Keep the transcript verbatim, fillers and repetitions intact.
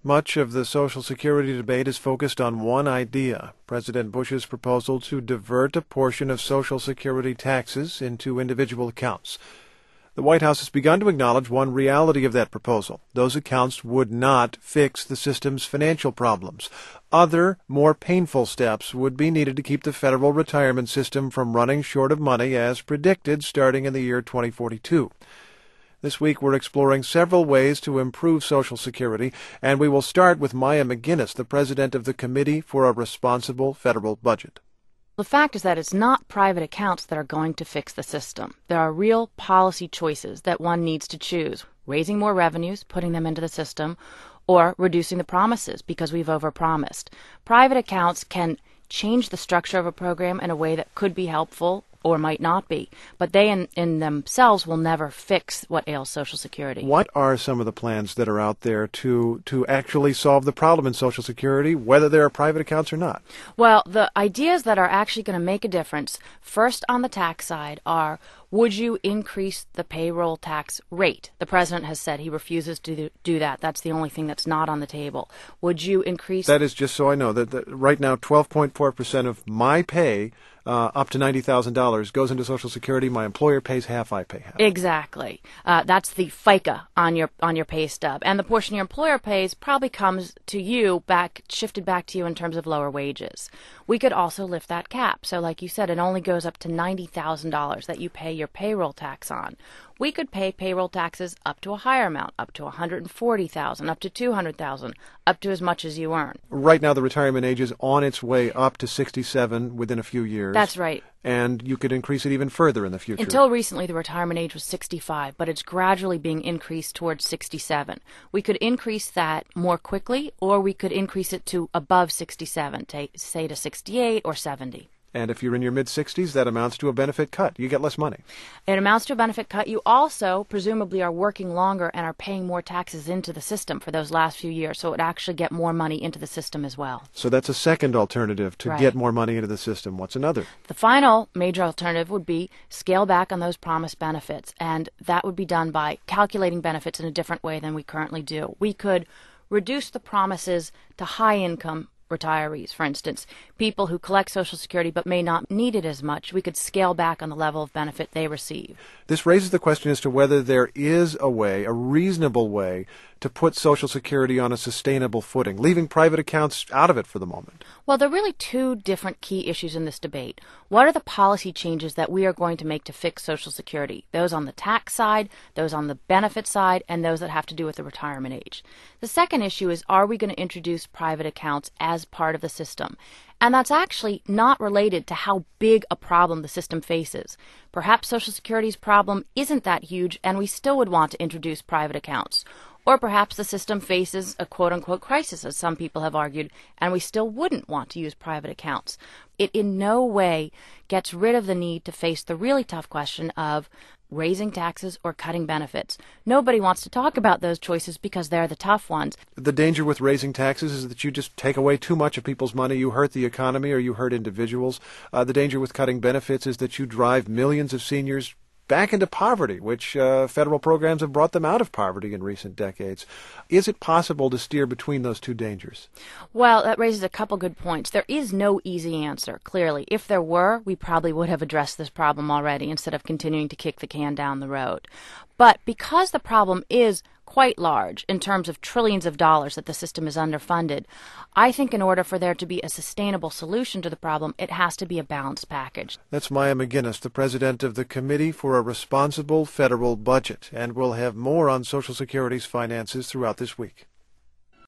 Much of the Social Security debate is focused on one idea, President Bush's proposal to divert a portion of Social Security taxes into individual accounts. The White House has begun to acknowledge one reality of that proposal. Those accounts would not fix the system's financial problems. Other, more painful steps would be needed to keep the federal retirement system from running short of money as predicted starting in the year twenty forty-two. This week we're exploring several ways to improve Social Security, and we will start with Maya McGinnis, the president of the Committee for a Responsible Federal Budget. The fact is that it's not private accounts that are going to fix the system. There are real policy choices that one needs to choose. Raising more revenues, putting them into the system, or reducing the promises because we've overpromised. Private accounts can change the structure of a program in a way that could be helpful or might not be, but they in, in themselves will never fix what ails Social Security. What are some of the plans that are out there to, to actually solve the problem in Social Security, whether there are private accounts or not? Well, the ideas that are actually going to make a difference, first on the tax side, are would you increase the payroll tax rate? The president has said he refuses to do that. That's the only thing that's not on the table. Would you increase... That is, just so I know, that, that right now twelve point four percent of my pay Uh, up to ninety thousand dollars goes into Social Security. My employer pays half, I pay half. Exactly. Uh, that's the FICA on your on your pay stub. And the portion your employer pays probably comes to you back, shifted back to you in terms of lower wages. We could also lift that cap. So like you said, it only goes up to ninety thousand dollars that you pay your payroll tax on. We could pay payroll taxes up to a higher amount, up to one hundred forty thousand dollars, up to two hundred thousand dollars, up to as much as you earn. Right now the retirement age is on its way up to sixty-seven within a few years. That's right. And you could increase it even further in the future. Until recently, the retirement age was sixty-five, but it's gradually being increased towards sixty-seven. We could increase that more quickly, or we could increase it to above sixty-seven, to, say to sixty-eight or seventy. And if you're in your mid-sixties, that amounts to a benefit cut. You get less money. It amounts to a benefit cut. You also, presumably, are working longer and are paying more taxes into the system for those last few years, so it would actually get more money into the system as well. So that's a second alternative to Right. get more money into the system. What's another? The final major alternative would be scale back on those promised benefits, and that would be done by calculating benefits in a different way than we currently do. We could reduce the promises to high-income retirees, for instance, people who collect Social Security but may not need it as much. We could scale back on the level of benefit they receive. This raises the question as to whether there is a way, a reasonable way, to put Social Security on a sustainable footing, leaving private accounts out of it for the moment. Well, there are really two different key issues in this debate. What are the policy changes that we are going to make to fix Social Security? Those on the tax side, those on the benefit side, and those that have to do with the retirement age. The second issue is, are we going to introduce private accounts as part of the system? And that's actually not related to how big a problem the system faces. Perhaps Social Security's problem isn't that huge, and we still would want to introduce private accounts. Or perhaps the system faces a quote-unquote crisis, as some people have argued, and we still wouldn't want to use private accounts. It in no way gets rid of the need to face the really tough question of raising taxes or cutting benefits. Nobody wants to talk about those choices because they're the tough ones. The danger with raising taxes is that you just take away too much of people's money. You hurt the economy or you hurt individuals. Uh, the danger with cutting benefits is that you drive millions of seniors back into poverty, which uh, federal programs have brought them out of poverty in recent decades. Is it possible to steer between those two dangers? Well, that raises a couple good points. There is no easy answer, clearly. If there were, we probably would have addressed this problem already instead of continuing to kick the can down the road. But because the problem is quite large in terms of trillions of dollars that the system is underfunded, I think in order for there to be a sustainable solution to the problem, it has to be a balanced package. That's Maya McGinnis, the president of the Committee for a Responsible Federal Budget, and we'll have more on Social Security's finances throughout this week.